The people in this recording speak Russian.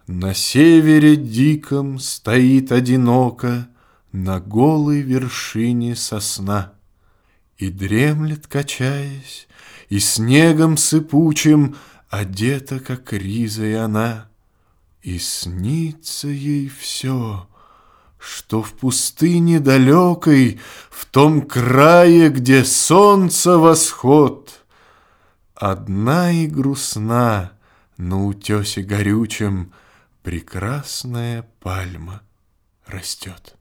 На севере диком стоит одиноко на голой вершине сосна. И дремлет, качаясь, и снегом сыпучим одета, как ризой она. И снится ей все, что в пустыне далекой, в том крае, где солнце восход, одна и грустна на утесе горючем прекрасная пальма растет.